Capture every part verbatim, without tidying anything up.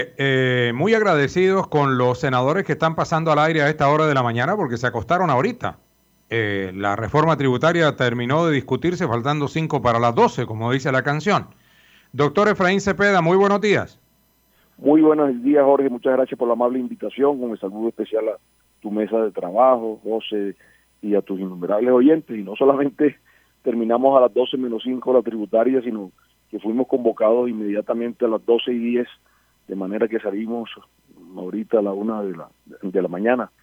Eh, muy agradecidos con los senadores que están pasando al aire a esta hora de la mañana porque se acostaron ahorita. Eh, la reforma tributaria terminó de discutirse faltando cinco para las doce, como dice la canción. Doctor Efraín Cepeda, muy buenos días. Muy buenos días, Jorge. Muchas gracias por la amable invitación. Un saludo especial a tu mesa de trabajo, José, y a tus innumerables oyentes. Y no solamente terminamos a las doce menos cinco la tributaria, sino que fuimos convocados inmediatamente a las doce y diez, de manera que salimos ahorita a la una de la, de la mañana.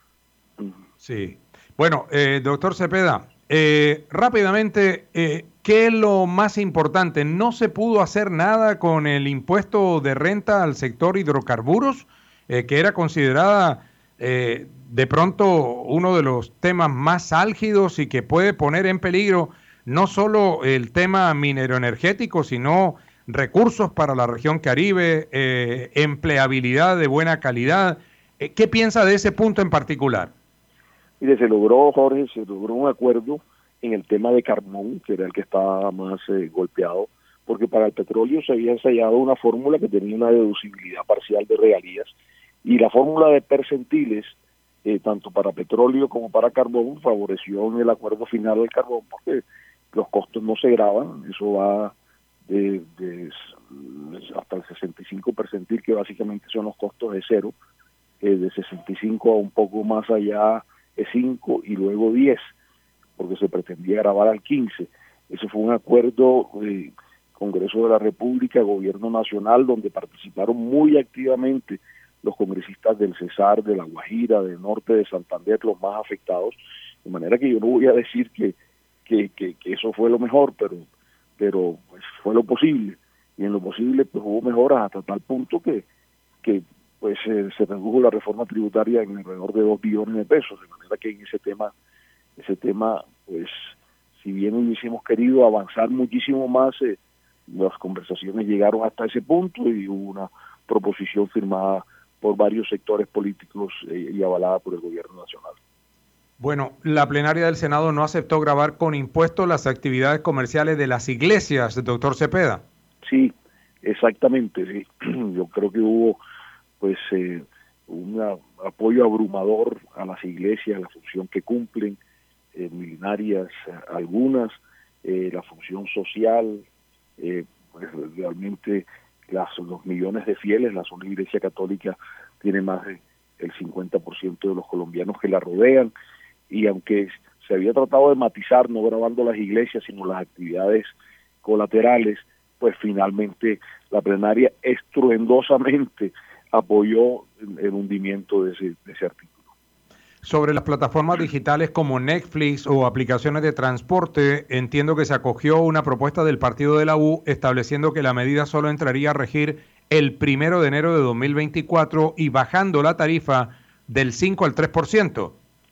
Sí. Bueno, eh, doctor Cepeda, eh, rápidamente, eh, ¿qué es lo más importante? ¿No se pudo hacer nada con el impuesto de renta al sector hidrocarburos, eh, que era considerada eh, de pronto uno de los temas más álgidos y que puede poner en peligro no solo el tema mineroenergético, sino recursos para la región Caribe, eh, empleabilidad de buena calidad? Eh, ¿Qué piensa de ese punto en particular? Mire, se logró, Jorge, se logró un acuerdo en el tema de carbón, que era el que estaba más eh, golpeado, porque para el petróleo se había ensayado una fórmula que tenía una deducibilidad parcial de regalías, y la fórmula de percentiles, eh, tanto para petróleo como para carbón, favoreció en el acuerdo final del carbón, porque los costos no se graban, eso va de, de hasta el sesenta y cinco percentil, que básicamente son los costos de cero, eh, de sesenta y cinco a un poco más allá es cinco y luego diez, porque se pretendía grabar al quince. Ese fue un acuerdo eh, Congreso de la República, Gobierno Nacional, donde participaron muy activamente los congresistas del Cesar, de La Guajira, del norte de Santander, los más afectados, de manera que yo no voy a decir que, que, que, que eso fue lo mejor, pero, pero pues, fue lo posible, y en lo posible pues hubo mejoras hasta tal punto que, que pues eh, se redujo la reforma tributaria en alrededor de dos billones de pesos, de manera que en ese tema, ese tema, pues, si bien hubiésemos querido avanzar muchísimo más, eh, las conversaciones llegaron hasta ese punto y hubo una proposición firmada por varios sectores políticos eh, y avalada por el gobierno nacional. Bueno, la plenaria del Senado no aceptó gravar con impuestos las actividades comerciales de las iglesias, doctor Cepeda. Sí, exactamente, sí. Yo creo que hubo pues eh, un apoyo abrumador a las iglesias, la función que cumplen, eh, milenarias eh, algunas, eh, la función social, eh, pues realmente las, los millones de fieles, la sola Iglesia Católica tiene más del cincuenta por ciento de los colombianos que la rodean, y aunque se había tratado de matizar, no grabando las iglesias, sino las actividades colaterales, pues finalmente la plenaria estruendosamente apoyó el hundimiento de ese, de ese artículo. Sobre las plataformas digitales como Netflix o aplicaciones de transporte, entiendo que se acogió una propuesta del partido de la U estableciendo que la medida solo entraría a regir el primero de enero de dos mil veinticuatro y bajando la tarifa del cinco al tres por ciento.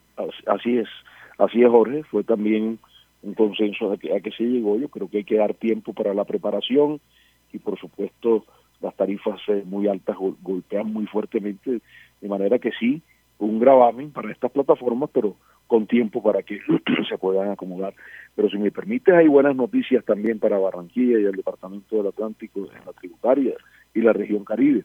Así es, así es, Jorge, fue también un consenso a que, a que se llegó. Yo creo que hay que dar tiempo para la preparación y por supuesto las tarifas eh, muy altas gol golpean muy fuertemente, de manera que sí, un gravamen para estas plataformas, pero con tiempo para que se puedan acomodar. Pero si me permites, hay buenas noticias también para Barranquilla y el Departamento del Atlántico en la tributaria y la región Caribe.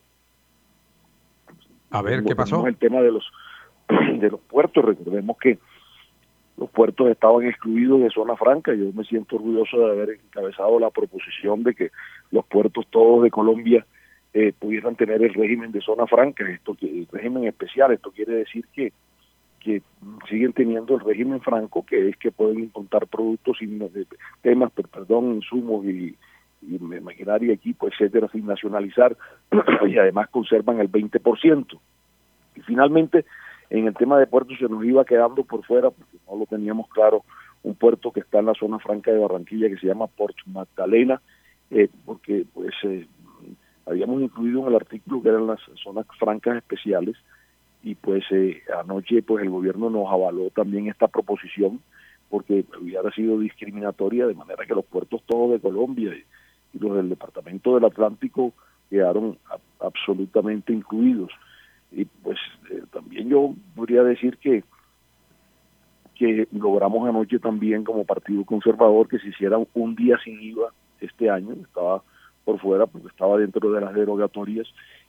A ver, Tenemos, ¿qué tenemos pasó? el tema de los de los puertos. Recordemos que los puertos estaban excluidos de zona franca. Yo me siento orgulloso de haber encabezado la proposición de que los puertos todos de Colombia eh, pudieran tener el régimen de zona franca, esto que el régimen especial. Esto quiere decir que que siguen teniendo el régimen franco, que es que pueden importar productos, sin, temas, perdón, insumos y, y maquinaria, equipo, etcétera, sin nacionalizar, y además conservan el veinte por ciento. Y finalmente, en el tema de puertos se nos iba quedando por fuera, porque no lo teníamos claro, un puerto que está en la zona franca de Barranquilla, que se llama Puerto Magdalena, eh, porque pues eh, habíamos incluido en el artículo que eran las zonas francas especiales, y pues eh, anoche pues el gobierno nos avaló también esta proposición porque hubiera sido discriminatoria, de manera que los puertos todos de Colombia y, y los del departamento del Atlántico quedaron a, absolutamente incluidos. Y pues eh, también yo podría decir que que logramos anoche también como Partido Conservador que se hiciera un día sin I V A este año. Estaba por fuera porque estaba dentro de las derogatorias,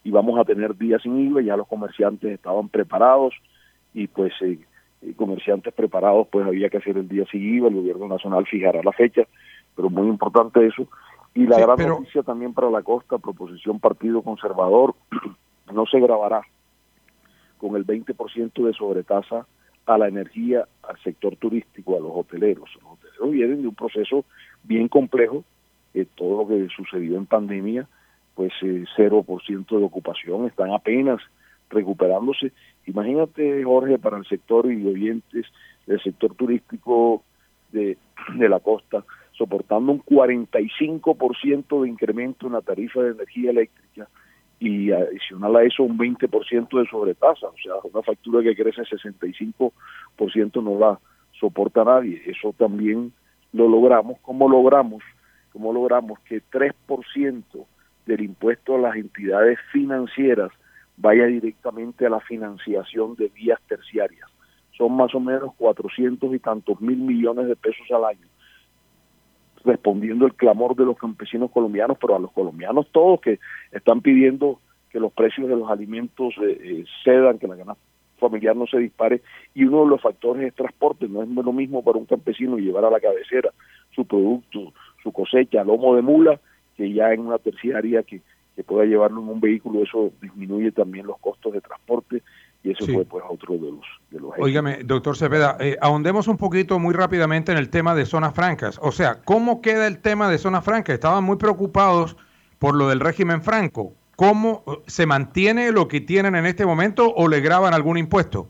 y vamos a tener días sin I V A. Ya los comerciantes estaban preparados y pues eh, comerciantes preparados, pues había que hacer el día sin I V A. El gobierno nacional fijará la fecha, pero muy importante eso. Y la Sí, gran pero... noticia también para la costa, proposición Partido Conservador, no se grabará con el veinte por ciento de sobretasa a la energía, al sector turístico, a los hoteleros. Los hoteleros vienen de un proceso bien complejo, eh, todo lo que sucedió en pandemia, pues eh, cero por ciento de ocupación, están apenas recuperándose. Imagínate, Jorge, para el sector y oyentes del sector turístico de, de la costa, soportando un cuarenta y cinco por ciento de incremento en la tarifa de energía eléctrica y adicional a eso un veinte por ciento de sobretasa, o sea, una factura que crece sesenta y cinco por ciento no la soporta nadie. Eso también lo logramos. ¿Cómo logramos? ¿Cómo logramos que tres por ciento del impuesto a las entidades financieras vaya directamente a la financiación de vías terciarias? Son más o menos cuatrocientos y tantos mil millones de pesos al año, respondiendo el clamor de los campesinos colombianos, pero a los colombianos todos que están pidiendo que los precios de los alimentos eh, eh, cedan, que la canasta familiar no se dispare, y uno de los factores es transporte. No es lo mismo para un campesino llevar a la cabecera su producto, su cosecha, a lomo de mula, que ya en una terciaria que, que pueda llevarlo en un vehículo. Eso disminuye también los costos de transporte, y eso sí. fue pues otro de los de los Óigame, doctor Cepeda, eh, ahondemos un poquito muy rápidamente en el tema de zonas francas. O sea, ¿cómo queda el tema de zonas francas? Estaban muy preocupados por lo del régimen franco. ¿Cómo se mantiene lo que tienen en este momento o le graban algún impuesto?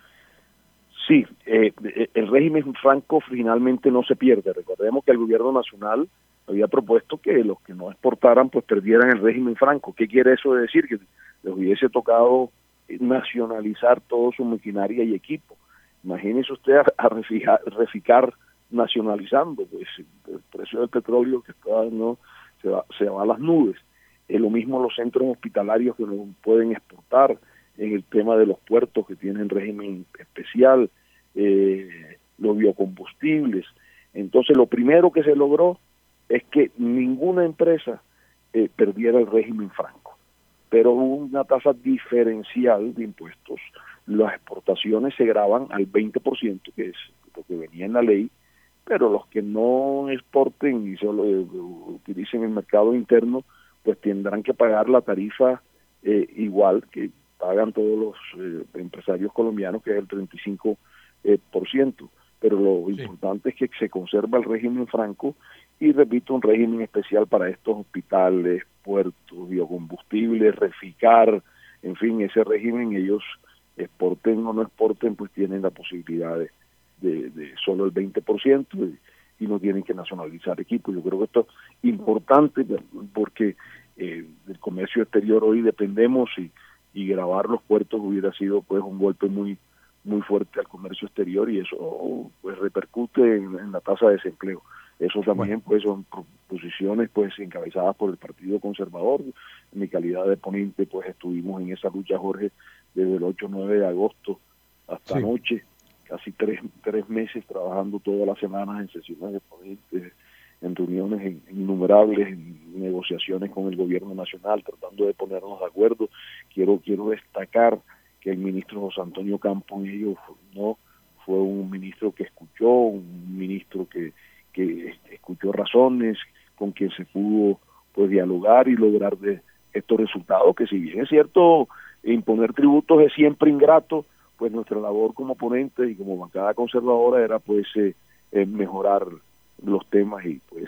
Sí, eh, el régimen franco finalmente no se pierde. Recordemos que el gobierno nacional había propuesto que los que no exportaran pues perdieran el régimen franco. ¿Qué quiere eso decir? Que les hubiese tocado nacionalizar todo su maquinaria y equipo. Imagínese usted a, a refijar, reficar nacionalizando, pues el precio del petróleo que está, no se va, se va a las nubes. Es lo mismo los centros hospitalarios que no pueden exportar, en el tema de los puertos que tienen régimen especial, eh, los biocombustibles. Entonces lo primero que se logró es que ninguna empresa eh, perdiera el régimen franco, pero hubo una tasa diferencial de impuestos. Las exportaciones se graban al veinte por ciento, que es lo que venía en la ley, pero los que no exporten y solo eh, utilicen el mercado interno, pues tendrán que pagar la tarifa eh, igual que pagan todos los eh, empresarios colombianos, que es el treinta y cinco por ciento. Pero lo sí. importante es que se conserva el régimen franco y, repito, un régimen especial para estos hospitales, puertos, biocombustibles, reficar, en fin, ese régimen, ellos exporten o no exporten, pues tienen la posibilidad de, de, de solo el veinte por ciento y, y no tienen que nacionalizar equipos. Yo creo que esto es importante porque eh, del comercio exterior hoy dependemos y, y grabar los puertos hubiera sido pues un golpe muy muy fuerte al comercio exterior y eso pues repercute en, en la tasa de desempleo. Eso también bueno. pues son posiciones pues encabezadas por el Partido Conservador. En mi calidad de ponente pues estuvimos en esa lucha, Jorge, desde el ocho nueve de agosto hasta sí. anoche, casi tres, tres meses trabajando todas las semanas en sesiones de ponentes, en reuniones innumerables, en negociaciones con el gobierno nacional, tratando de ponernos de acuerdo. Quiero quiero destacar que el ministro José Antonio Campos ellos no fue un ministro que escuchó, un ministro que, que escuchó razones, con quien se pudo pues dialogar y lograr de estos resultados, que si bien es cierto, imponer tributos es siempre ingrato, pues nuestra labor como ponentes y como bancada conservadora era pues eh, eh, mejorar los temas y pues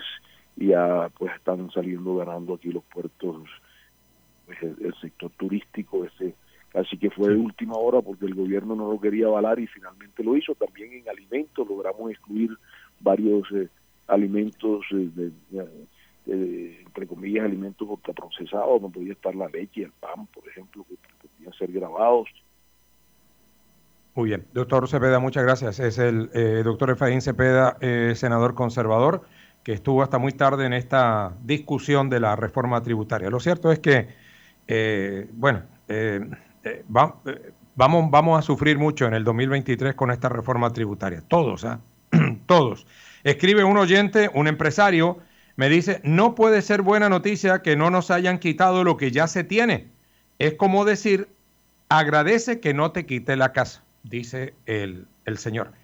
ya pues están saliendo ganando aquí los puertos, pues el, el sector turístico, ese así que fue de última hora porque el gobierno no lo quería avalar y finalmente lo hizo. También en alimentos logramos excluir varios eh, alimentos, eh, de, de, de, entre comillas, alimentos ultraprocesados. No podía estar la leche y el pan, por ejemplo, que podían ser grabados. Muy bien, doctor Cepeda, muchas gracias. Es el eh, doctor Efraín Cepeda, eh, senador conservador, que estuvo hasta muy tarde en esta discusión de la reforma tributaria. Lo cierto es que, eh, bueno, eh, Eh, va, eh, vamos, vamos a sufrir mucho en el dos mil veintitrés con esta reforma tributaria. Todos, ¿eh? Todos. Escribe un oyente, un empresario, me dice, no puede ser buena noticia que no nos hayan quitado lo que ya se tiene. Es como decir, agradece que no te quite la casa, dice el, el señor.